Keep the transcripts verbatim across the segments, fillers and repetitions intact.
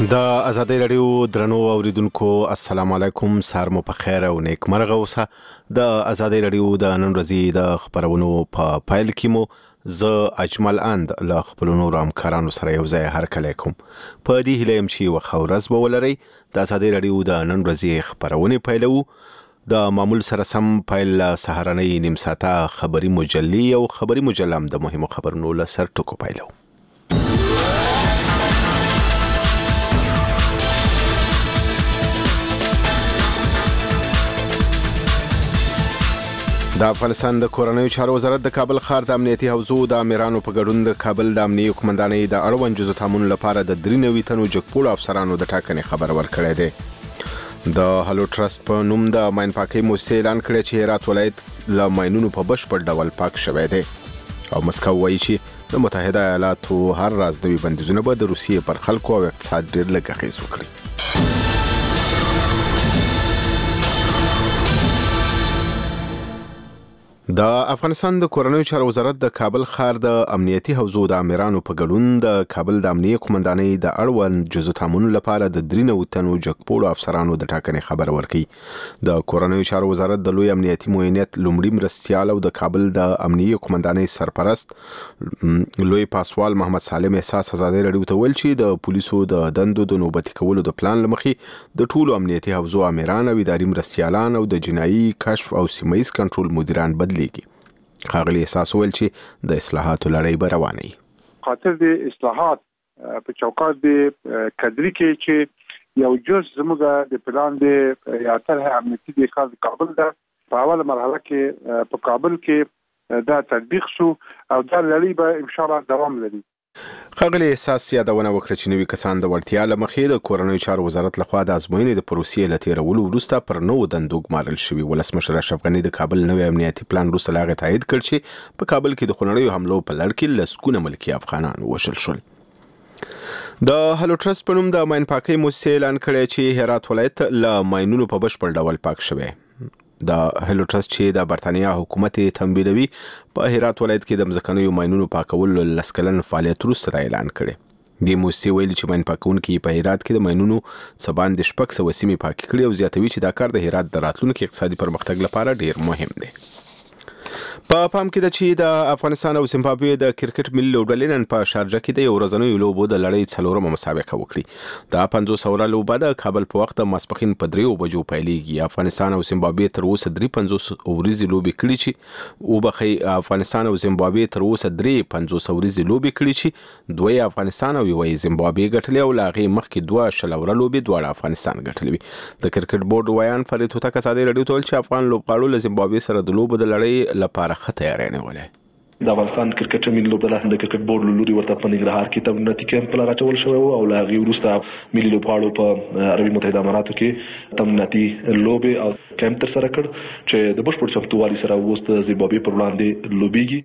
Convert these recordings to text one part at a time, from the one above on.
د ازادي رادیو درنو اوریدونکو السلام علیکم، سار مو په خیر او نیک مرغه اوسه. د ازادي رادیو د نن ورځې د خبرونو په پایل کې مو ز اجمل اند له خپل نور همکارانو سره یو ځای هرکلی کوم. په دې هیله يم چې وخت ورځ به ولرئ. د ازادي رادیو د نن ورځې خبرونه پیلو. د معمول سره سم پیل سهارنۍ نیم ساعته خبري مجلې او خبري مجلم د مهمو خبرونو له سر ټکو پیلو. د افغانستان د کورنیو چارو وزارت د کابل ښار د امنیتي حوزو د امیرانو په ګډون د کابل د امنیتي قومندانۍ د اړوند جزو تامین لپاره د درې نوي تنو جګپوړو افسرانو د ټاکنې خبر ورکړی دی. د هلو ټرست په نوم د ماین پاکۍ موسسې اعلان کړی چې هرات ولایت له ماینونو په بشپړ ډول پاک شوی دی او مسکو وایي چې د متحده ایالاتو هر راز نوي بندیزونه به د روسیې پر خلکو او اقتصاد ډېر لږ اغېز وکړي. د افغانستان د کورنیو چارو وزارت د کابل ښار د امنیتي حوزو د امیرانو په ګډون د کابل د امنیتي قومندانۍ د اړوند جزو تامین لپاره د درې نوي تنو جګپوړو افسرانو د ټاکنې خبر ورکړي. د کورنیو چارو وزارت د لوی امنیتي معاونیت لومړي مرستیال او د کابل د امنیتي قومندانۍ سرپرست لوی پاسوال محمد سالم احساس ازادي رادیو ته ویل چې د پولیسو د دندو د نوبتي کولو د پلان لمخې د ټولو امنیتي حوزو امیران او اداري مرستیالان او د جنایي کشف او سیمه‌ایز کنټرول مدیران بدل خاغلی احساس ویل چې د اصلاحاتو لړۍ به روانه وي. خاطر د اصلاحات په چوکاټ د کډري کې چې یو جز زموږ د پلان د یا طرح امنیتي د کار کابل ده په اوله مرحله کې په کابل کې دا تطبیق شو او دا لړۍ به ان شاء الله دوام لري. خاغلی احساس یادونه وکړه چې نوي کسان د وړتیا له مخې د کورنیو چارو وزارت لخوا د ازموینې د پروسې له تیرولو وروسته پر نوو دندو ګمارل شوي. ولسمشر اشرف غني د کابل نوي امنیتي پلان وروسته له هغې تایید کړ چې په کابل کې د خونړیو حملو په لړ کې لسګونه ملکي افغانان ووژل شول. د هلو ټرست په نوم د ماین پاکۍ موسسې اعلان کړی چې هرات ولایت له ماینونو په بشپړ ډول پاک شوی. د هلو ټرست چې د برتانیا حکومت تنبیهوي په هرات ولایت کې د مځکنیو ماینونو پاکولو لس کلن فعالیت وروسته اعلان کړی. د موسسې ویلي چې ماین پاکونکي په هرات کې د ماینونو څه باندې شپږ سوه سیمې پاکې کړي او زیاتوي چې دا کار د هرات د راتلونکي اقتصادي پرمختګ لپاره ډیر مهم دی. په پام کې ده چې د افغانستان او زیمبابوې د کرکټ ملي لوبډلې نن په شارجه کې د یو ورځنیو لوبو د لړۍ څلورمه مسابقه وکړي. د پنځوس اوره لوبه د کابل په وخت د ماسپښین په دریو بجو پیلېږي. افغانستان او زیمبابوې تر اوسه درې پنځوس ورځې لوبې کړي چې وبخي افغانستان او زیمبابوې تر اوسه درې پنځوس ورځې لوبې کړي چې دوی افغانستان او یوې زیمبابوې ګټلې او لا غي مخکې دوه شل اوره لوبې دواړه افغانستان ګټلې. د کرکټ بورډ ویان فرید هوتک ازادي رادیو ته چې افغان لوبغاړو له زیمبابوې سره د لوبو د لړۍ لپاره خطر نه ولې. د افغانستان کرکټ ملي لوبډله د کرکټ بورډ لوري ورته په ننګرهار کې تمریناتي کیمپ لپاره راټول شوی او لا غي وروسته ملي لوبغاړو په عربي متحده اماراتو کې تمریناتي لوبې او کیمپ تر سره کړ چې د بشپړ چمتووالي سره وروسته زیمبابوې پر وړاندې لوبېږي.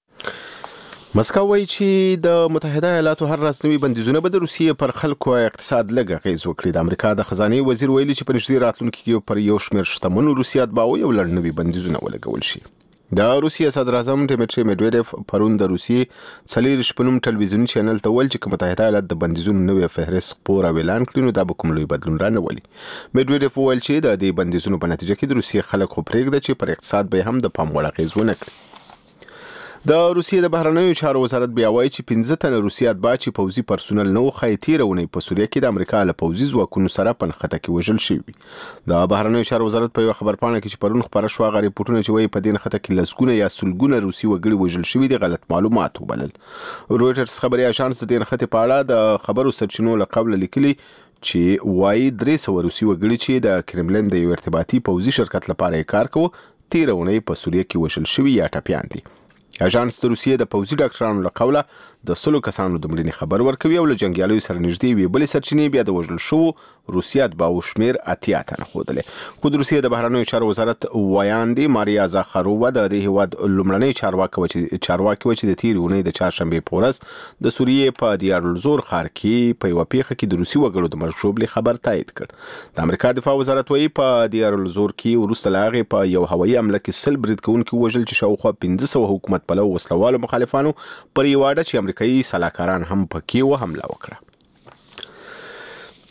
مسکو وایي چې د متحده ایالاتو هر راز نوي بندیزونه به د روسیې پر خلکو اقتصاد لږ اغېز وکړي. د امریکا د خزانې وزیر ویلي چې په نږدې راتلونکي کې پر یو شمېر شتمنو روسیې اتباعو یو لړ نوي بندیزونه ولګول شي. د روسیې صدر اعظم ډیمیټري میډویډیف پرون د روسیې څلېرویشت په نوم ټلویزیوني چینل ته ویل چې متحده ایالات د بندیزونو نوی فهرست خپور او اعلان کړي نو دا به کوم لوی بدلون را نه ولي. میډویډیف وویل چې د دې بندیزونو په نتیجه کې د روسیې خلک خو پرېږده چې پر اقتصاد به هم د پام وړ اغېز ونه کړي. د روسیې د بهرنیو چارو وزارت بیا وایي چې پنځه تنه روسي اتباع چې پوځي پرسونل نه وو تېره اونۍ په سوریه کې د امریکا له پوځي ځواکونو سره په نښته کې وژل شوي. د بهرنیو چارو وزارت په یوه خبرپاڼه کې چې پرون خپاره شوه هغه ریپورټونه چې وایي په دې نښته کې لسګونه یا سلګونه روسي وګړي وژل شوي دي غلط معلومات وبلل. رویټرز خبري اژانس د دې نښتې په اړه د خبرو سرچینو له قبله لیکلي چې وایي درې سوه روسي وګړي چې د کرملین د یو ارتباطي پوځي شرکت لپاره یې کار کوه تېره اونۍ په سوریه کې وژل شوي یا ټپیان دي. اژانس د روسیې د پوځي ډاکټرانو له قوله د سلو کسانو د مړینې خبر ورکوي او له جنګیالیو سره نږدې یوې بلې سرچینې بیا د وژل شوو روسي اتباعو شمېر اتیا تنه ښودلی. خو د روسیې د بهرنیو چارو وزارت ویاندې ماریا زاخارووا د دې هېواد لومړنۍ چارواکي وه چې د تېرې اونۍ د چهارشنبې په ورځ د سوریې په دیارالزور ښار کې په یوه پیښه کې د روسي وګړو د مرګ ژوبلې خبر تایید کړ. د امریکا دفاع وزارت وایي په دیارالزور کې وروسته له هغې په یو هوایي حمله کې سل برید کوونکي ووژل چې شاوخوا پنځه سوه حکومت پلو وسلوالو مخالفانو پر یوه اډه چې امریکایي سلاکاران هم پکې و حمله وکړه.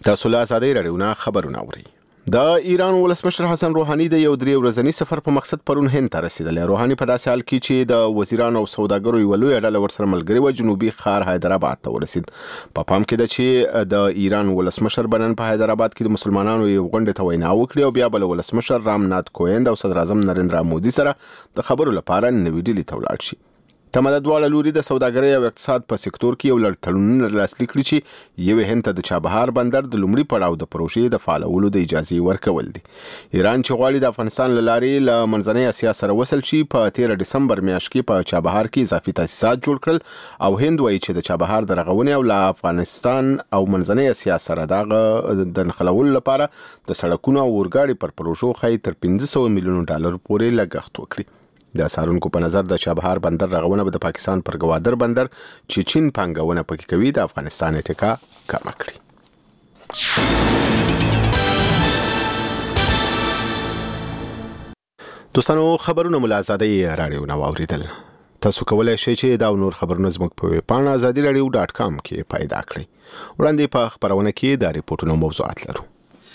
تاسو له ازادي رادیو نه خبرونه اورئ. د ایران ولسمشر حسن روحاني د یو درې ورځنی سفر په مقصد پرون هند ته رسیدلی. روحاني په داسې حال کې چې د وزیرانو او سوداګرو یو لوی ډله ورسره ملګري و جنوبي ښار حیدرآباد ته ورسید. په پام کې ده چې د ایران ولسمشر بنن په حیدرآباد کې د مسلمانانو یو غونډه ته وینا وکړي او بیا بل ولسمشر رامنات کوویند او صدر اعظم نریندرا مودي سره د خبرو لپاره نوې ډیلي ته ولاړ شي. تمه د دواړه لوري د سوداګرۍ او اقتصاد په سکتور کې یو لړ تړونونه لاسلیک کړي چې یو هند ته د چابهار بندر د لومړي پړاو د پروژې د فعالولو د اجازه ورکول دي. ایران چې غواړي د افغانستان له لارې له منځنۍ اسیا سره وصل شي په تیر دسمبر میاشت کې په چابهار کې اضافي تاسیسات جوړ کړل او هند وایي چې د چابهار د رغونې او له افغانستان او منځنۍ اسیا سره دغه د نښلولو لپاره د سړکونو او اورګاډي پر پروژو خای تر پنځه سوه میلیون ډالر پورې لګښت وکړي. د سارونکو په نظر د چابهار بندر رغونه به د پاکستان پر ګوادر بندر چې چین پانګونه پکې کوي د افغانستان اتکا کم کړي. دوستانو خبرونه ملازادي رادیو نو اوریدل. تاسو کولای شئ چې دا نور خبرونه زموږ په ویب پاڼه ازادي رادیو ډاټ کام کې پیدا کړئ. وړاندې په خبرونه کې د ریپورتونو موضوعات لرو.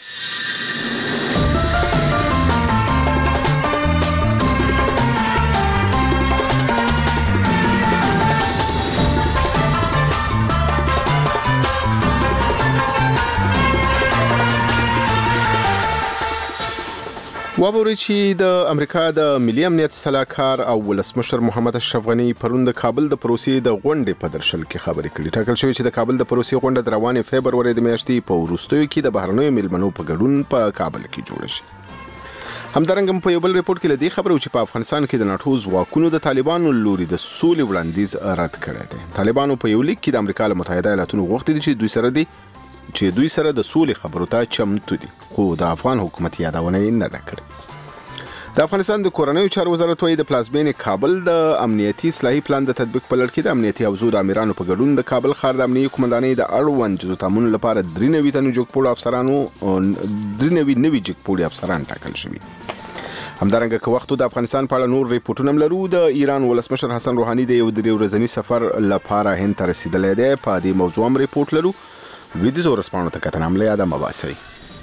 وابوري چې د امریکا د ملي امنیت سلاکار او ولسمشر محمد اشرف غنی پرون د کابل د پروسې د غونډې په درشل کې خبرې کړې. ټاکل شوی چې د کابل د پروسې غونډه د روانې فبروري د میاشتې په وروستیو کې د بهرنیو میلمنو په ګډون په کابل کې جوړ شي. همدارنګه په یو بل ریپورت کې لدی خبرو چې په افغانستان کې د ناتو ځواکونو د طالبانو لوري د سولې وړاندیز رد کړی دی. طالبانو په یو لیک کې د امریکا له متحده ایالاتونو غوښتي چې دوی سره دي چې دوی سره د سولې خبرو ته چمتو دي، خو د افغان حکومت یادونه نه ده کړې. د افغانستان د کورنیو چارو وزارت وايي د پلازمینې کابل د امنیتي اصلاحي پلان د تطبیق په لړ کې د امنیتي حوزو د امیرانو په ګډون د کابل ښار د امنیتي قومندانۍ د اړوند جزو تامین لپاره درې نوي تنو جګپوړو افسرانو درې نوي نوي جګپوړي افسران ټاکل شوي. همدارنګه که وختو د افغانستان په اړه نور ریپورتونه لرو. د ایران ولسمشر حسن روحاني د یو درې ورځنی سفر لپاره هند ته رسیدلی دی. په دې موضوع هم ریپورت لرو. لویدیځ ورځپاڼو ته کتنه هم له یاده مه باسئ.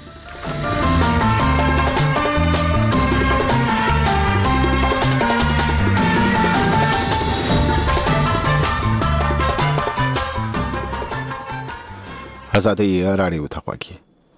ازادي رادیو ته غواړي.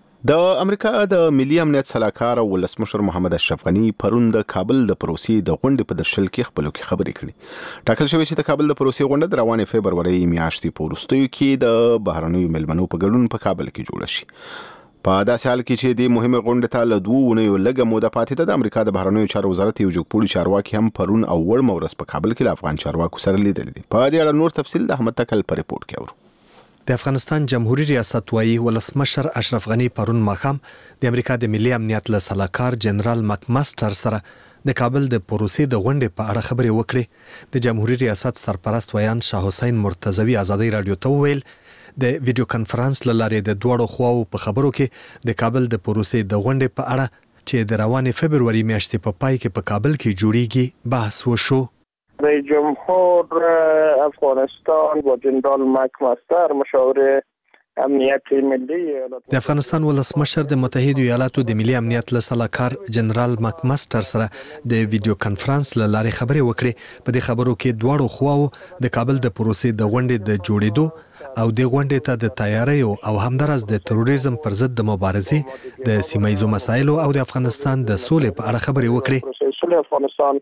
د امریکا د ملي امنیت سلاکار او ولسمشر محمد اشرف غنی پرون د کابل د پروسې د غونډې په درشل کې خپلو کې خبرې کړې. ټاکل شوی چې د کابل د پروسې غونډه د روانې فبروري میاشتې په وروستیو کې د بهرنیو میلمنو په ګډون په کابل کې جوړه شي. په داسې حال کې چې د مهمه غونډې ته له دوه اونیو لږه موده پاتې ده، د امریکا د بهرنیو چارو وزارت یو جګپوړي چارواکي هم پرون او وړ مورس په کابل کې له افغان چارواکو سره لیدل دي. په دې اړه نور تفصیل د احمد تکل په ریپورت کې اورو. د افغانستان جمهوریت ریاست وايي ولسمشر اشرف غنی پرون ماښام د امریکا د ملي امنیت له سلاکار جنرال مکماستر سره د کابل د پروسې د غونډې په اړه خبرې وکړې. د جمهوریت ریاست سرپرست ویان شاه حسین مرتضوی ازادي رادیو ته وویل د ویډیو کانفرنس له لارې د دوړو خواو په خبرو کې د کابل د پروسې د غونډې په اړه چې د روانې فبروري میاشتې په پای کې په کابل کې جوړیږي بحث وشو. رئیس جمهور افغانستان با جنرال مکماستر مشاور امنیت ملی د افغانستان ولسمشر د متحده ایالاتو د ملي امنیت له سلاکار جنرال مکماستر سره د ویډیو کانفرنس له لارې خبرې وکړې. په دې خبرو کې دواړو خواو د کابل د پروسې د غونډې د جوړېدو او د غونډې ته د تیاریو او همدارس د تروریزم پر ضد د مبارزې د سیمایي مسایلو او د افغانستان د سولې په اړه خبرې وکړې. سولې افغانستان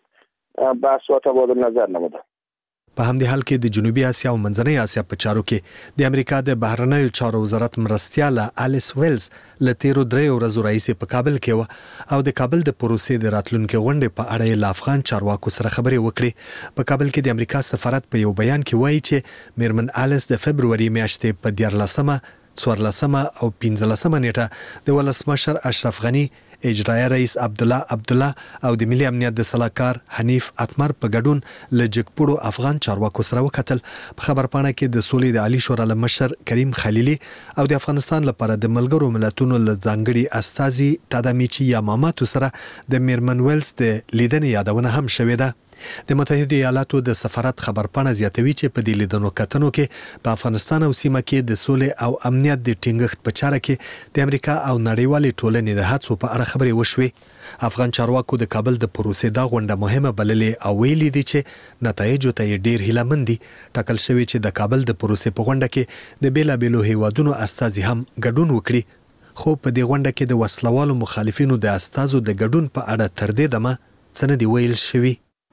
بحث و تبادل نظر نموده. په همدې حال کې د جنوبي اسیا او منځنۍ اسیا په چارو کې د امریکا د بهرنیو چارو وزارت مرستیاله الیس ویلز له تیرو درې ورځو راهیسې په کابل کې و او د کابل د پروسې د راتلونکي غونډې په اړه له افغان چارواکو سره خبرې وکړې. په کابل کې د امریکا سفارت په یو بیان کې وایي چې میرمن الیس د فبروري میاشتې په دیارلسمه، څوارلسمه او پنځلسمه نیټه د ولسمشر اشرف غنی، اجرایه رئیس عبدالله عبدالله او د ملي امنیت د سلاکار حنیف اتمر په ګډون له جګپوړو افغان چارواکو سره وکتل. په خبرپاڼه کې د سولې د عالی شورا له مشر کریم خلیلي او د افغانستان لپاره د ملګرو ملتونو له ځانګړي استازي تادامیچي یاماماتو سره د میرمن ویلز د لیدنې یادونه هم شوې ده. د متحده ایالاتو د سفارت خبرپاڼه زیاتوي چې په دې لیدنو کتنو کې په افغانستان او سیمه کې د سولې او امنیت د ټینګښت په چاره کې د امریکا او نړیوالې ټولنې د هڅو په اړه خبرې وشوې. افغان چارواکو د کابل د پروسې دا غونډه مهمه بللې او ویلي دي چې نتایج ته ډیر هیلهمند دي. ټاکل شوی چې د کابل د پروسې په غونډه کې د بیلابېلو هیوادونو استازي هم ګډون وکړي. خو په دې غونډه کې د وسلوالو مخالفینو د استازو د ګډون په اړه تر دې دمه څه نه دی ویل شوی.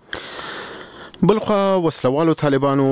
بلخوا وسلوالو طالبانو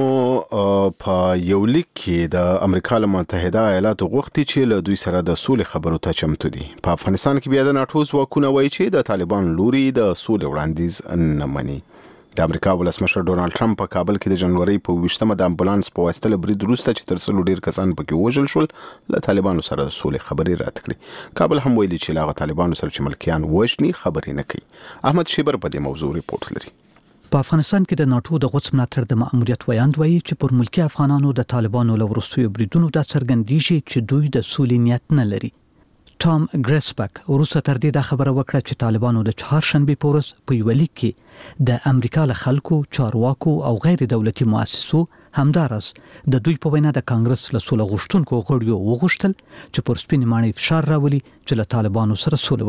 په یو لیک کې د امریکا له متحده ایالاتو غوښتي چې له دوی سره د سولې خبرو ته چمتو دي. په افغانستان کې بیا د ناټو ځواکونه وایي چې د طالبان لوري د سولې وړاندیز نه مني. د امریکا ولسمشر ډونالد ټرمپ په کابل کې د جنوري په ویشتمه د امبولانس په واسطه له برید وروسته چې تر څلور ډیر کسان پکې وژل شول له طالبانو سره د سولې خبرې رد کړې. کابل هم ویلي چې له طالبانو سره چې ملکیان وژني خبرې نه کوي. احمد شیبر په دې موضوع ریپورت لري. په افغانستان کې د ناټو د غوڅ ملاتړ د مأموریت ویاند وایي چې پر ملکی افغانانو د طالبانو له وروستیو بریدونو دا څرګندېږي چې دوی د سولې نیت نه لري. ټام ګریسبک وروسته تر دې دا خبره وکړه چې طالبانو د چهارشنبه په ورځ په یو لیک کې د امریکا له خلکو، چارواکو او غیر دولتي مؤسسو همدارس د دوی په وینا د کانګرس له سولې غوښتونکو غړیو وغوښتل چې پر سپین ماڼۍ فشار راولي چې له طالبانو سره سولې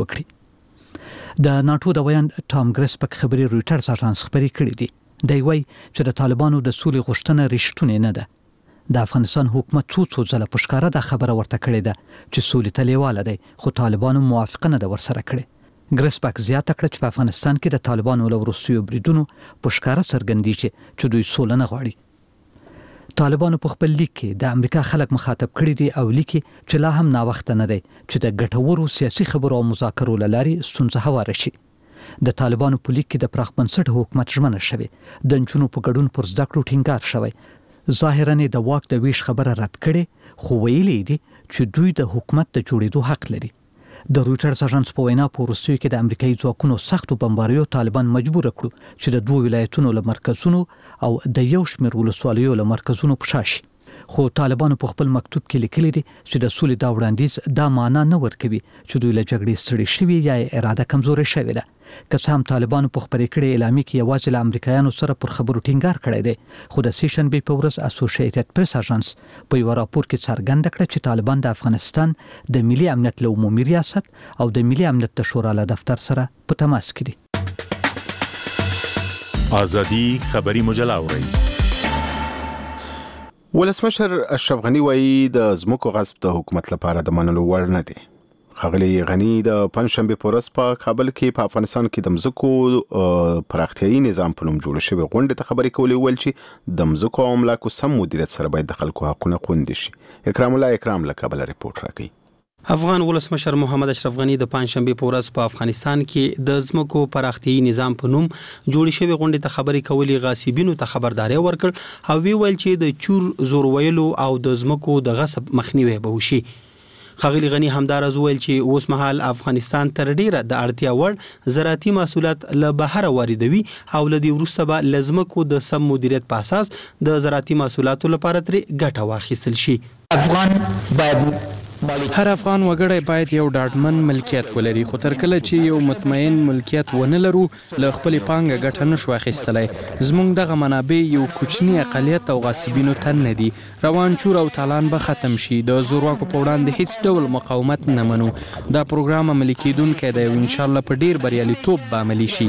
وکړي. د ناټو د ویاند ټام ګریسبک خبري رويټرز اژانس خبري کړې دي. دی وایي چې د طالبانو د سولې غوښتنه رښتونې نه ده. د افغانستان حکومت څو څو ځله په ښکاره د خبره ورته کړې ده چې سولې ته لیواله دی، خو طالبانو موافقه نه ده ورسره کړې. ګریسبک زیاته کړه چې په افغانستان کې د طالبانو له وروستیو بریدونو په ښکاره څرګندېږي چې دوی سوله نه غواړي. طالبانو په خپل لیک کې د امریکا خلک مخاطب کړي دي او لیکي چې لا هم ناوخته نه دی چې د ګټورو سیاسي خبرو او مذاکرو له لارې ستونزه هواره شي. د طالبانو په لیک کې د پراخ بنسټ حکومت ژمنه شوې، د نجونو په ګډون پر زده کړو ټینګار شوی. ظاهراً د واک د ویش خبره رد کړي، خو ویلي دي چې دوی د حکومت د جوړېدو حق لري. د رويټرز اژانس په وینا په وروستیو کې د امریکایي ځواکونو سختو بمباریو طالبان مجبور کړو چې د دوه ولایتونو له مرکزونو او د یو شمېر ولسوالیو له مرکزونو پښه شي. خو طالبانو په خپل مکتوب کې لیکلي دي چې د سولې دا وړاندیز دا معنا نه ورکوي چې دوی له جګړې ستړي شوي یا اراده کمزورې شوې ده. که څه هم طالبانو په خبرې کړې اعلامیه کې یوازې له امریکایانو سره پر خبرو ټینګار کړی دی، خو د سیشنبې په ورځ اسوسییټډ پریس اژانس په یو راپور کې څرګنده کړه چې طالبان د افغانستان د ملي امنیت له عمومي ریاست او د ملي امنیت د شورا له دفتر سره په تماس کې دي. ازادي خبري مجله اوري. ولسمشر اشرف غنی وایي د ځمکو غصب د حکومت لپاره د منلو وړ نه دی. ښاغلی غنی د پنځشنبه په ورځ په کابل کې په افغانستان کې د ځمکو پراختیايي نظام په نوم جوړ شوی غونډه ته خبرې کولې، ویل چې د ځمکو او املاکو سم مدیریت سره باید د خلکو حقونه خوندي شي. اکرام الله اکرام له کابل ریپورت راکوي. افغان ولسمشر محمد اشرف غنی د پنځشنبه په ورځ په افغانستان کې د ځمکو پراختیايي نظام په نوم جوړ شوی غونډه ته خبرې کولې، غاصبینو ته خبرداري ورکړ او وی ویل چې د چور زور ویلو او د ځمکو د غصب مخنیوي به وشي. ښاغلی غنی همدارز ویل چې اوس مهال افغانستان تر ډیره د اړتیا وړ زراعتي محصولات له بهر واردوي او لدی وروسته به لزمکو د سم مدیریت په اساس د زراعتي محصولاتو لپاره ترې ګټه واخیستل شي. افغان باید هر افغان وګړی باید یو ډاډمن ملکیت ولري، خو تر کله چې یو مطمئن ملکیت ونه لرو له خپل پانګه ګټه نشو اخیستلای. زموږ دغه منابع یو کوچنی اقلیت او غاصبینو ته نه دي. روان چور او تالان به ختم شي. د زورواکو په وړاندې هیڅ ډول مقاومت نه منو. دا پروګرام عملي کیدونکی دی او ان شاء الله په ډیر بریالیتوب به عملي شي.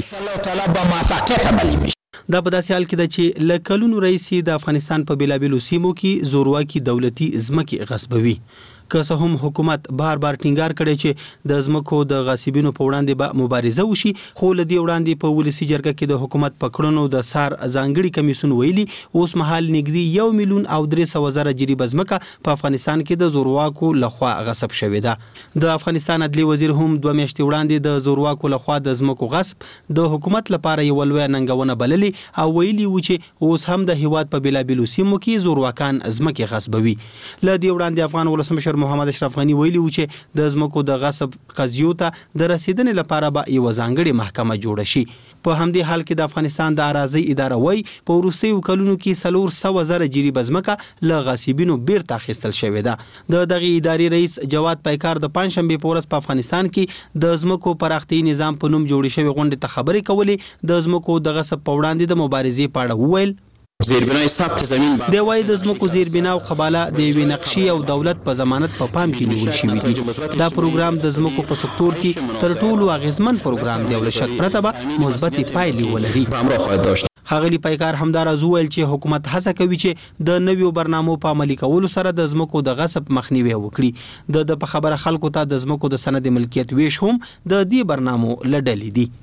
دا په داسې حال کې ده چې له کلونو راهیسې د افغانستان په بیلابیلو سیمو کې زورواکي دولتي ځمکې غصبوي. که څه هم حکومت بار بار ټینګار کړي چې د ځمکو د غاصبینو په وړاندې به مبارزه وشي، خو له دې وړاندې په ولسي جرګه کې د حکومت په کړنو د سار ځانګړي کمیسیون ویلي اوس مهال نږدې یو میلیون او درې سوه زره جریبه ځمکه په افغانستان کې د زورواکو لخوا غصب شوې ده. د افغانستان عدلي وزیر هم دوه میاشتې وړاندې د زورواکو لخوا د ځمکو غصب د حکومت لپاره یو لویه ننګونه بللې او ویلي و چې اوس هم د هیواد په بیلابیلو سیمو کې زورواکان ځمکې غصبوي. له دې وړاندې افغان ولسمشر محمد اشرف غنی ویلي و چې د ځمکو د غصب قضیو ته د رسیدنې لپاره به یو ځانګړې محکمه جوړه شي. په همدې حال کې د افغانستان د اراضي اداره وایي په وروستیو کلونو کې څلور سوه زره جریبه ځمکه له غاصبینو بیرته اخیستل شوې ده. د دغې ادارې رئیس جواد پیکار د پنجشنبې په ورځ په افغانستان کې د ځمکو پراختیايي نظام په نوم جوړې شوې غونډې ته خبرې کولې. د ځمکو د غصب په وړاندې د مبارزې په اړه وویل زیربنای ثبت زمین دی وایي د ځمکو زیربنا او قباله د یوې نقشې او دولت په ضمانت په پام کې نیول شوي دي. دا پروګرام د ځمکو په سکتور کې تر ټولو اغیزمن پروګرام دی او له شک پرته به مثبتې پایلې ولري. ښاغلي پیکار همداراز وویل چې حکومت هڅه کوي چې د نویو برنامو په عملي کولو سره د ځمکو د غصب مخنیوی وکړي. د د په خبره خلکو ته د ځمکو د سند ملکیت ویش هم د دې برنامو له ډلې دي.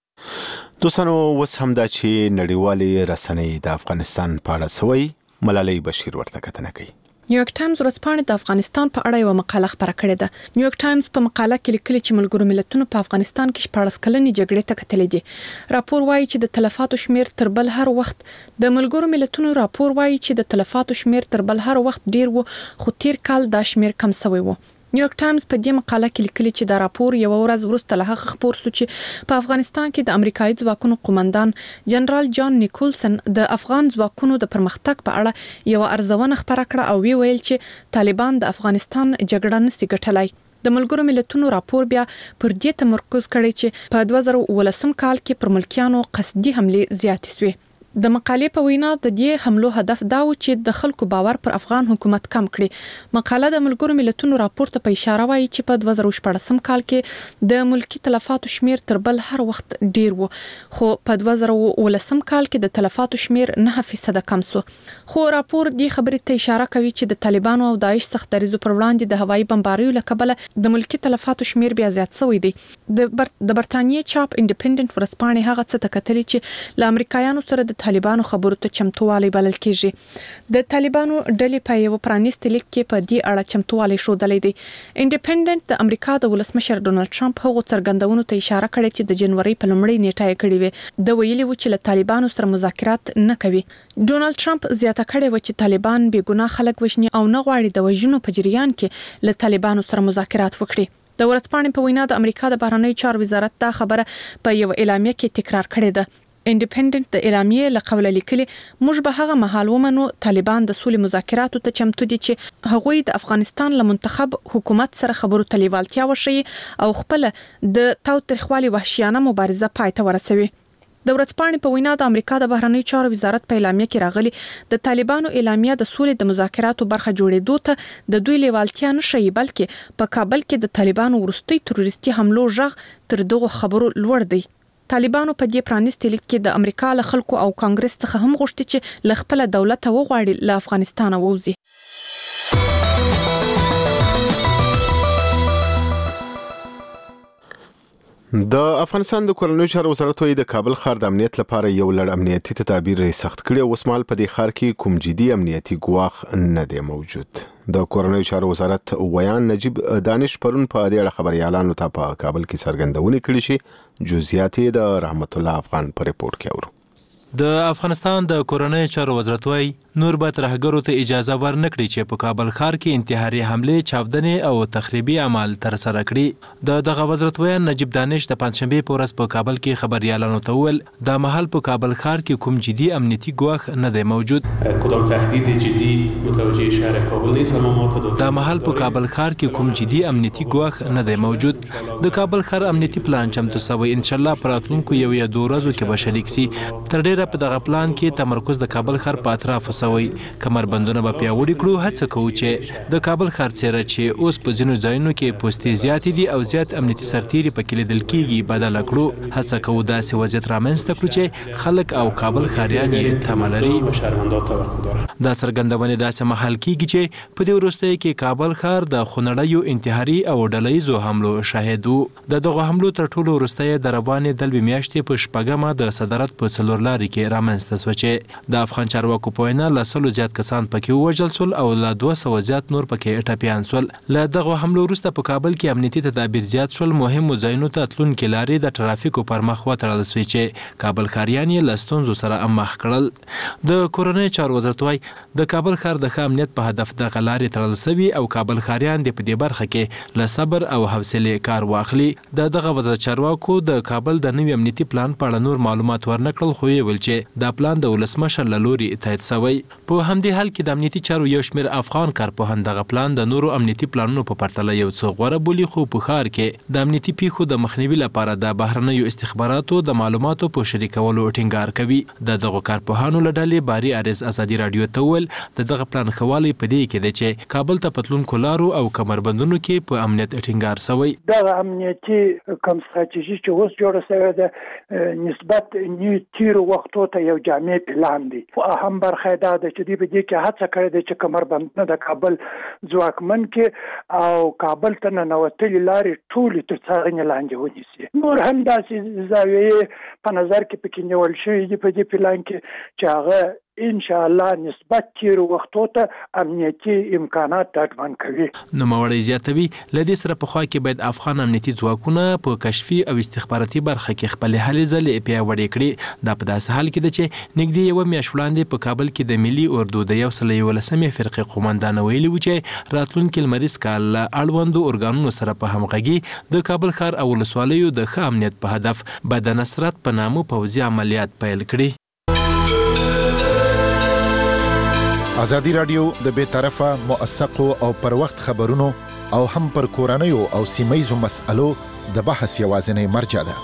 دوستانو اوس هم دا چې نړیوالې رسنۍ د افغانستان په اړه سوی ملالۍ بشیر ورته کتنه کوي. نیویورک ټایمز ورځپاڼه د افغانستان په اړه یو مقاله خپره کړې ده. نیویورک ټایمز په مقاله کې لیکلي چې ملګرو ملتونو په افغانستان کې شپاړس کلنې جګړې ته کتلې دي. راپور وایي چې د تلفاتو شمیر تر بل هر وخت د ملګرو ملتونو راپور وایي چې د تلفاتو شمیر تر بل هر وخت ډیر وو، خو تیر کال دا شمیر کم شوی وو. نیویورک ټایمز په دې مقاله کې لیکلي چې دا راپور یو ورځ وروسته له هغه خبر شو چې په افغانستان کې د امریکایي ځواکونو قومندان جنرال جان نیکولسن د افغان ځواکونو د پرمختګ په اړه یو ارزونه خبره کړه او وی ویل چې طالبان د افغانستان جګړه نسي ګټلای. د ملګرو ملتونو راپور بیا پر دې تمرکز کړی چې په دوه زره ولسم کال کې پر ملکیانو قصدي حمله زیاتې شوې. د مقالې په وینا د دې حملو هدف دا و چې د خلکو باور پر افغان حکومت کم کړي. مقاله د ملګرو ملتونو راپور ته په اشاره وایي چې په دوه زره شپږم کال کې د ملکی تلفاتو شمیر تر بل هر وخت ډیر وو، خو په دوه زره ولسم کال کې د تلفاتو شمیر نه فیصد کم شو. خو راپور دې خبرې ته اشاره کوي چې د طالبانو او داعش سخت دریزو پر وړاندې د هوایي بمباریو له کبله د ملکی تلفاتو شمیر بیا زیات شوی دی. د بر... د برتانیې چاپ انډیپندنت ورځپاڼې هغه څه ته کتلي چې له امریکایانو سره د طالبانو خبرو ته چمتووالی بلل کیږي. د طالبانو ډلې په یو پرانیستي لیک کې په دې اړه چمتووالی ښودلی دی. انډیپندنت د امریکا د ولسمشر ډونالد ټرمپ هغو څرګندونو ته اشاره کړې چې د جنوري په لومړۍ نیټه یې کړې وې. د ویلي و چې له طالبانو سره مذاکرات نه کوي. ډونالد ټرمپ زیاته کړې و چې طالبان بې ګناه خلک وژني او نه غواړي د وژنو په جریان کې له طالبانو سره مذاکرات وکړي. د ورځپاڼې په وینا د امریکا د بهرنیو چارو وزارت دا خبره په یو اعلامیه کې تکرار کړې ده. انډیپندنت د اعلامیې له قوله لیکلي موږ به هغه مهال ومنو طالبان د سولې مذاکراتو ته چمتو دي چې هغوی د افغانستان له منتخب حکومت سره خبرو ته لیوالتیا وښیي او خپل د تاوتریخوالي وحشیانه مبارزه پای ته ورسوي. د ورځپاڼې په وینا د امریکا د بهرنیو چارو وزارت په اعلامیه کې راغلي د طالبانو اعلامیه د سولې د مذاکراتو برخه جوړېدو ته د دوی لیوالتیا نه ښیي، بلکې په کابل کې د طالبانو وروستي تروریستي حملو غږ تر دغو خبرو لوړ دی. طالبانو په دې پرانیستي لیک کې د امریکا له خلکو او کانګرس څخه هم غوښتي چې له خپل دولت وغواړي له افغانستان ووځي. د افغانستان د کورنیو چارو وزارت وايي د کابل ښار د امنیت لپاره یو لړ امنیتي تدابیر سخت کړي او اوسمهال په دې ښار کې کوم جدي امنیتي ګواښ نه دی موجود. د کورنیو چارو وزارت ویان نجیب دانش پرون په دې اړه خبريالانو ته په کابل کې څرګندونه کړې شي. جزئیات د رحمت الله افغان په ریپورت کې اورو. د افغانستان د کورنیو چارو وزارت وايي نور به ترهګرو ته اجازه ورنکړي چې په کابل ښار کې انتحاري حمله، چاودنې او تخریبي اعمال تر سره کړي. د دغه وزارت ویان نجیب دانش د پنځشنبه په ورځ په کابل کې خبريالانو ته وویل د محل په کابل ښار کې کوم جدي امنیتي ګواښ نه دی موجود. کدام تهدید جدی متوجه شهر کابل نیست اما ما تا د محل په کابل ښار کې کوم جدي امنیتي ګواښ نه دی موجود. د کابل ښار امنیتي پلان چمتو شوی، ان شاء الله پر راتلونکو یو یا دوه ورځو کې به شریک سي. تر ډیره په دغه پلان کې تمرکز د کابل ښار په اطرافو شوی. کمربندونه به پیاوړي کړو. هڅه کوو چې د کابل ښار څیره چې اوس په ځینو ځایونو کې پوستې زیاتې دي او زیات امنیتي سرتیري پکې لیدل کېږي بدله کړو. هڅه کوو داسې وضعیت رامنځته کړو چې خلک او کابل ښاریان یې تمه لري. دا څرګندونې داسې مهال کېږي چې په دې وروستیو کې کابل ښار د خونړیو انتحاري او ډلهییزو حملو شاهد و. د دغو حملو تر ټولو وروستی د روانې دلوي میاشتې په شپږمه د صدارت په څلور لارې کې رامنځته شوه چې د افغان چارواکو په وینا له سلو زیات کسان پکې ووژل شول او له دوه سوه زیات نور پکې ټپیان شول. له دغو حملو وروسته په کابل کې امنیتي تدابیر زیات شول. مهمو ځایونو ته تلونکي لارې د ترافیکو پر مخ وتړل شوې چې کابل ښاریان یې له ستونزو سره مخ کړل. د کورنیو چارو وزارت وايي د کابل ښار د ښه امنیت په هدف د غلارې تړل شوي او کابل ښاریان د په دې برخه کې له صبر او حوصلې کار واخلي. د دغه وزارت چارواکو د کابل د نوي امنیتي پلان په اړه نور معلومات ورنکړل، خو یې ویل چې دا پلان د ولسمشر له لوري تایید شوی. په همدې حال کې د امنیتي چارو یو شمېر افغان کارپوهان دغه پلان د نورو امنیتي پلانونو په پرتله یو څه غوره بولي، خو په ښار کې د امنیتي پیښو د مخنیوي لپاره د بهرنیو استخباراتو د معلوماتو په شریکولو ټینګار کوي. د دغو کارپوهانو له ډلې باري عارض ازادي راډیو ته وویل د دغه پلان ښه والی په دې کې دی چې کابل ته په تلونکو لارو او کمربندونو کې په امنیت ټینګار شوی. دغه امنیتي کوم ستراتیژي چې اوس جوړه شوې ده نسبت نیو تیرو وختو ته یو جامع پلان دی. اهم برخه دا ده چې دې په دې کې هڅه کړې ده چې کمربندونه د کابل ځواکمن کې او کابل ته ننوتلي لارې ټولې تر څارنې لاندې ونیسي. نور هم داسې زاویې په نظر کې پکې نیول شوي دي په دې پلان کې چې هغه ان شاء الله نسبت تیرو وختو ته امنیتي امکانات ډاډمن کوي. نوموړی زیاتوي له دې سره پخوا کې باید افغان امنیتي ځواکونه په کشفي او استخباراتي برخه کې خپلې هلې ځلې پیاوړې کړي. دا په داسې حال کې ده چې نږدې یوه میاشت وړاندې په کابل کې د ملي اردو د یو سل یولسمې فرقې قومندان ویلي و چې راتلونکي لمریز کال له اړوندو ارګانونو سره په همغږي د کابل ښار او ولسوالیو د ښه امنیت په هدف به د نصرت په نامه پوځي عملیات پیل کړي. ازادي راډیو د بې طرفه موثقو او پر وخت خبرونو او هم پر کورنیو او سیمایزو مسألو د بحث یوازینی مرجع ده.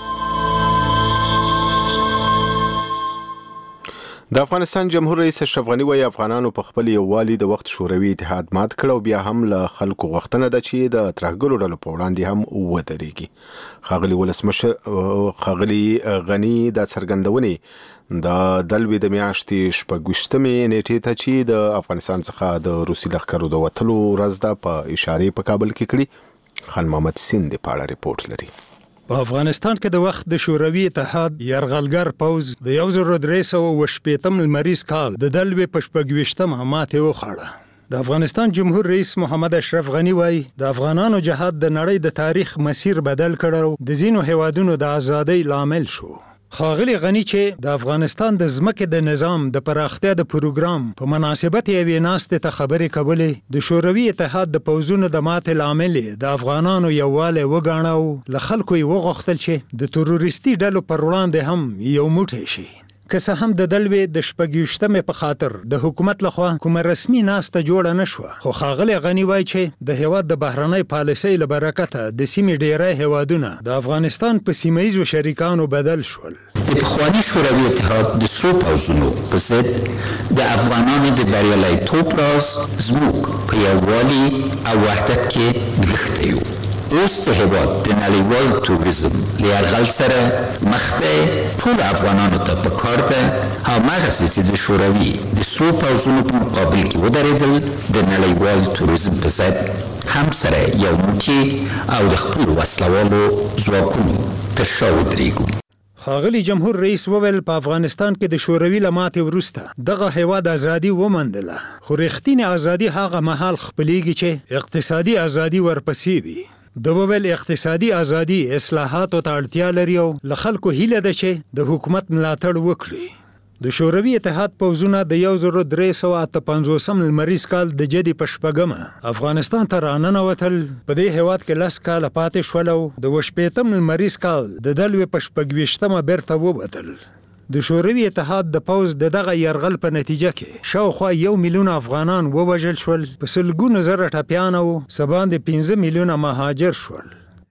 د افغانستان جمهور رئیس اشرف غنی وايي افغانانو په خپل یووالي د وخت شوروي اتحاد مات کړ او بیا هم له خلکو غوښتنه ده چې د ترهګرو ډلو په وړاندې هم ودرېږي. ښاغلي ولسمشر ښاغلي غنی دا څرګندونې د دلوي د میاشتې شپږویشتمې نیټې ته چې د افغانستان څخه د روسي لښکرو د وتلو ورځ ده په اشارې په کابل کې کړي. خان محمد سین د پاړه رپورټ لري. په افغانستان کې د وخت د شوروي اتحاد یرغلګر پوز د یو زر درې سوه اوه شپېتم لمریز کال د دلوي په شپږویشتمه ماتې وخوړه. د افغانستان جمهور رئیس محمد اشرف غنی وایي د افغانانو جهاد د نړۍ د تاریخ مسیر بدل کړ، د ځینو هیوادونو د ازادۍ لامل شو. ښاغلي غنی چې د افغانستان د ځمکې د نظام د پراختیا د پروګرام په مناسبت یوې ناستې ته خبرې کولې، د شوروي اتحاد د پوځونو د ماتې لامل د افغانانو یووالی وګاڼه او له خلکو یې وغوښتل چې د تروریستي ډلو پر وړاندې هم یو موټی شي. که څه هم د دلوي د شپږویشتمې په خاطر د حکومت لخوا کومه رسمي ناسته جوړه نه شوه، خو ښاغلی غنی وایي چې د هیواد د بهرنۍ پالیسۍ له برکته د سیمې ډیری هیوادونه د افغانستان په سیمهیزو شریکانو بدل شول. د پخواني شوروي اتحاد د سرو پوځونو په ضد د افغانانو د بریالیتوب راز زموږ په یووالي او وحدت کې نغښتی و. اوس چې هیواد د نړیوال توریزم له یرغل سره مخ دی، ټول افغانانو ته پکار ده هماغسې چې د شوروي د سرو پوځونو په مقابل کې ودرېدل د نړیوال توریزم په ضد هم سره یو موټی او د خپلو وسلوالو ځواکونو تر شا ودرېږو. ښاغلي جمهور رئیس وویل په افغانستان کې د شوروي له ماتې وروسته دغه هیواد ازادي وموندله، خو رښتینې ازادي هغه مهال خپلېږي چې اقتصادي ازادي ورپسې وي. د وویل اقتصادي ازادي اصلاحاتو ته اړتیا لري او له خلکو هیله ده چې د حکومت ملاتړ وکړي. د شوروي اتحاد پوځونه د یو زر درې سوه اته پنځوسم لمریز کال د جدي په شپږمه افغانستان ته راننوتل، په دې هیواد کې لس کاله پاتې شول او د اوه شپېتم لمریز کال د دلوي په شپږویشتمه بیرته ووتل. د شوروي اتحاد د پوځ د دغه یرغل په نتیجه کې شاوخوا یو میلیون افغانان ووژل شول، په سلګونو زره ټپیان او څه باندې پنځه میلیونه مهاجر شول.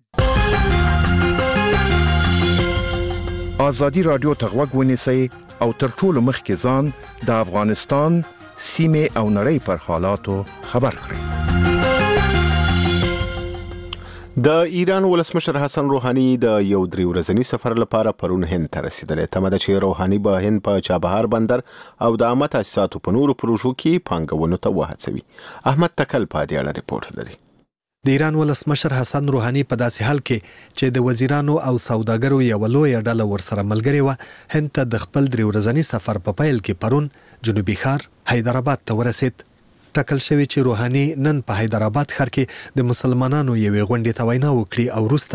ازادي راډیو ته غوږ ونیسئ او تر ټولو مخکې ځان د افغانستان سیمې او نړۍ پر حالاتو خبر کړئ. د ایران ولسمشر حسن روحاني د یو درې ورځني سفر لپاره پرون هند ته رسیدلی. تمه ده چې روحاني به هند په چابهار بندر او د عامه تاسیساتو په نورو پروژو کې پانګونو ته وهڅوي. احمد تکل په دې اړه رپورټ لري. د ایران ولسمشر حسن روحاني په داسې حال کې چې د وزیرانو او سوداګرو یو لویه ډله ورسره ملګرې وه، هند ته د خپل درې ورځني سفر په پیل کې پرون جنوبي ښار حیدرآباد ته ورسید. ټاکل شوی چې روحاني نن په حیدرآباد ښار کې د مسلمانانو یوې غونډې ته وینا وکړي او وروسته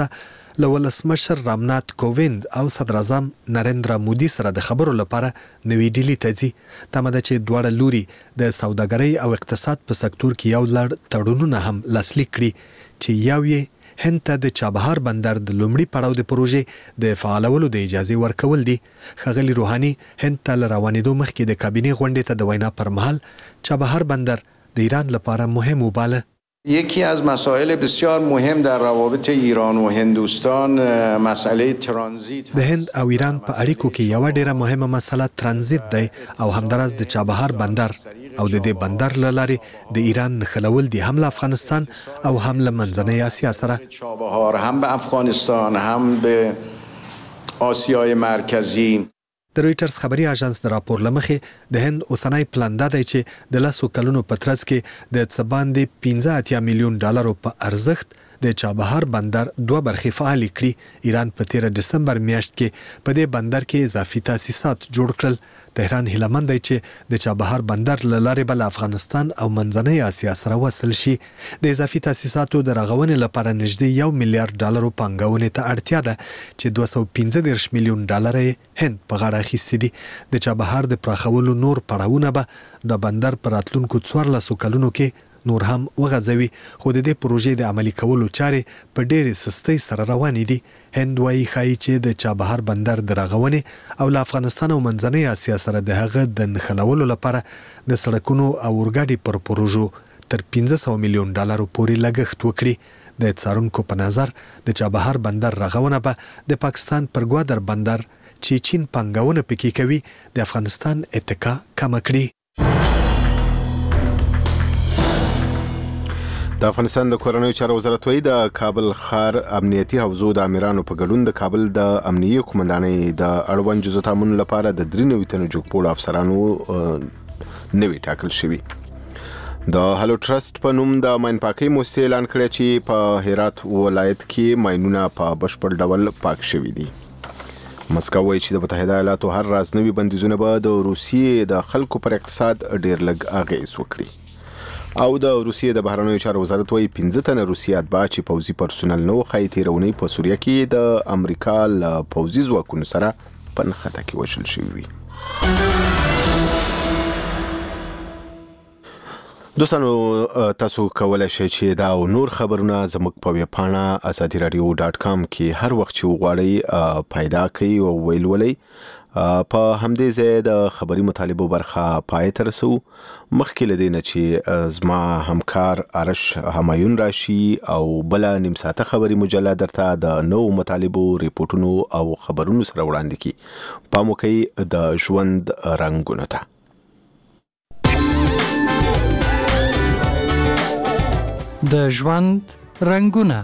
له ولسمشر رامنات کوویند او صدر اعظم نریندرا مودي سره د خبرو لپاره نوې ډیلی ته ځي. تمه ده چې دواړه لوري د سوداګرۍ او اقتصاد په سکتور کې یو لړ تړونونه هم لاسلیک کړي چې یو یې هند ته د چابهار بندر د لومړي پړاو د پروژې د فعالولو د اجازه ورکول دي. ښاغلي روحاني هند ته له روانېدو مخکې د کابینې غونډې ته د وینا پر مهال چابهار بندر د ایران لپاره مهم وباله. یکی از مسائل بسیار مهم در روابط ایران و هندوستان مسئله ترانزیت د هند او ایران په اړیکو کې یو ډیره مهمه مسله ترانزیت دی او همدارس د چابهار بندر او د دې بندر لارې د ایران نښلول دي هم له افغانستان او هم له منځنۍ اسیا سره. چابهار هم به افغانستان هم به آسیای مرکزی. د رویټرز خبري اژانس د راپور لمخې د هند اوسنۍ پلان دا دی چې د لسو کلونو په ترڅ کې د څه باندې پنځه اتیا میلیون ډالرو په ارزښت د چابهار بندر دوه برخې فعال کړي. ایران په تیر دسمبر میاشت کې په دې بندر کې اضافي تاسیسات جوړ کړل. تهران هیله مند دی چې د چابهار بندر له لارې به له افغانستان او منځنۍ اسیا سره وصل شي. د اضافي تاسیساتو د رغونې لپاره نږدې یو میلیارډ ډالرو پانګونې ته اړتیا ده چې دوه سوه پنځه دېرش میلیون ډالر یې هند په غاړه اخیستي دي. د چابهار د پراخولو نور پړاوونه به د بندر په راتلونکو څوارلسو کلونو کې نور هم وغځوي، خو د دې پروژې د عملي کولو چارې په ډېرې سستۍ سره روانې دي. هند وايي ښایي چې د چابهار بندر د رغونې او له افغانستان او منځنۍ اسیا سره د هغه د نښلولو لپاره د سړکونو او اورګاډي پر پروژو تر پنځه سوه میلیون ډالرو پورې لګښت وکړي. د څارونکو په نظر د چابهار بندر رغونه به د پاکستان پر ګوادر بندر چې چین پانګونه پکې کوي د افغانستان اتکا کمه کړي. د افغانستان د کورنیو چارو وزارت وایي د کابل ښار امنیتي حوزو د امیرانو په ګډون د کابل د امنیي قومندانۍ د اړوند جزو تامین لپاره د درې نوي تنو جوګپوړو افسرانو نوي ټاکل شوي. د هلو ټرست په نوم د ماین پاکۍ مؤسسې اعلان کړی چې په هرات ولایت کې ماینونه په بشپړ ډول پاک شوي دي. مسکو وایي چې د متحده ایالاتو هر راز نوي بندیزونه به د روسیې د خلکو پر اقتصاد ډیر لږ اغیز وکړي. او د روسیې د بهرنیو چارو وزارت وایي پنځه تنه روسي اتباع چې پوځي پرسونل نه وښایي تېرونی په سوریه کې د امریکا له پوځي ځواکونو سره په نښته کې وژل شوي وي. دوستانو تاسو کولای شئ چې دا او نور خبرونه زموږ په ویبپاڼه ازادي رادیو ډاټ کام کې هر وخت چې وغواړئ پیدا کړئ او ویلولئ. په همدې ځای د خبري مطالبو برخه پای ته رسو. مخکې له دې نه چې زما همکار آرش همایون راشي او بله نیم ساعته خبري مجله درته د نوو مطالبو ریپورټونو او خبرونو سره وړاندې کړي. پام وکړئ د ژوند رنګونو ته. د ژوند رنګونه.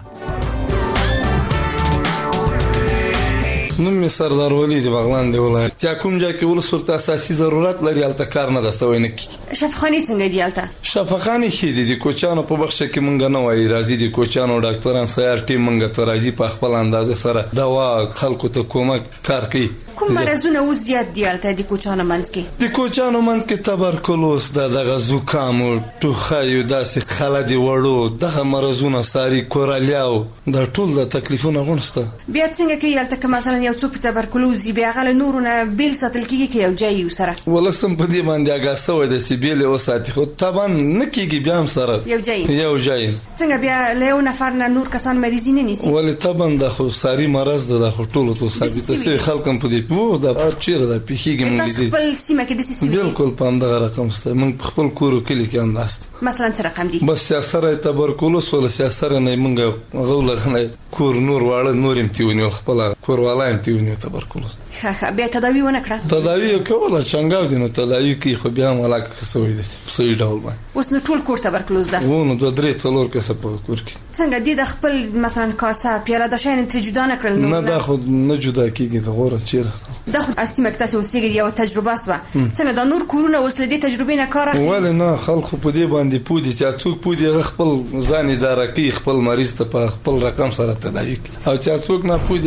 نوم می سردار ولی دی بغلان دی ولایت. چا کوم ځای کې ولسورت اساسي ضرورت لري الته کار نه رسوي نه کی. شفاخانه څنګه دی الته؟ شفاخانه شي دي کوچانو په بخښه کې مونږ نه وایي راځي دي کوچانو ډاکټران سیار ټیم مونږ ته راځي په خپل اندازه سره دوا خلکو ته کومک کار کوي. کوم مرزونه او زیات دی الته د کوچانو منځ کې؟ د کوچانو منځ کې تبرکلوز د دغه زکام او ټوخی داسې خلدي وړو دغه مرزونه ساري کورالیاو د ټول د تکلیفونو غونسته. بیا څنګه کې الته که مثلا یو څوک تبرکلوز بیا غل نورونه بیل ساتل کیږي کې یو ځای وسره ولسم په دې باندې هغه سوې د سیبیل او ساتي خو طبعا نکیږي بیا هم سره یو ځای یو ځای څنګه بیا له یو نفر نه نور کسان مریض نه نیسي ولې طبعا د خو ساري مرز د خو ټولو ته ثابت سي خلکم په دې وو د ارچیره د پیخیږي مونږ دي خپل سیمه کې د سیمه بالکل په همدغه رقم ست مونږ خپل کورو کلی کې انداست مثلا څه رقم دي بس سیاسره تبرکلوز ول سیاسره نه مونږ غوله کور نور واړه نور امتیونی خپل کور والا امتیونی تبرکلوز ها ها بیا تداوی ونه کړه تداوی کوله څنګه دي نو تداوی کې خو بیا ملاک سوي دي سوي ډول باندې اوس نو ټول کور تبرکلوز ده وونه دوه درې څلور کسه په کور کې څنګه دي د خپل مثلا کاسه پیاله د شاین تر جدا نه کړل نه دا خو نه جدا کیږي د غوړه چیرې دا خو اسمه تاسو وسیګي یو تجربه سوا څنګه د نور کورونه اوس له دې تجربې نه کار اخلي ولې نه خلکو په دې باندې پودي چې څوک پودي خپل ځان اداره کوي خپل مریض ته په خپل رقم سره تداوی کوي او چې څوک نه پودي هغه نه بیا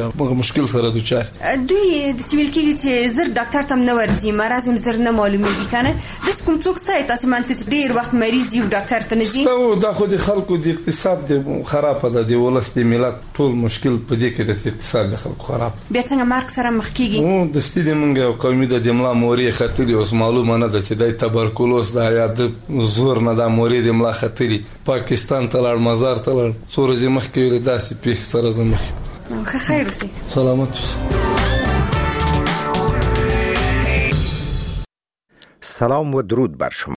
موږ مشکل سره دوچار دوی د سیویل کې چې زر ډاکټر تم نه ورځي مرز هم زر نه معلومیږي کنه د کوم څوک ستای تاسو مانځ کې ډیر وخت مریض یو ډاکټر ته نه ځي نو دا خو د خلکو د اقتصاد د خراب ده د ولس د ملت ټول مشکل په دې کې د اقتصاد د خلکو خراب بیا څنګه مارک سره مخ کیږي نو د ستې موږ قومي د ملا موري خطري اوس معلومه نه ده چې د تبرکلوز د یا د زور نه د موري د ملا خطري پاکستان ته لړ مزار ته لړ څورځي مخ کې داسې په سره زمخ خو خیر اوسئ سلامت سلام و درود بر شما.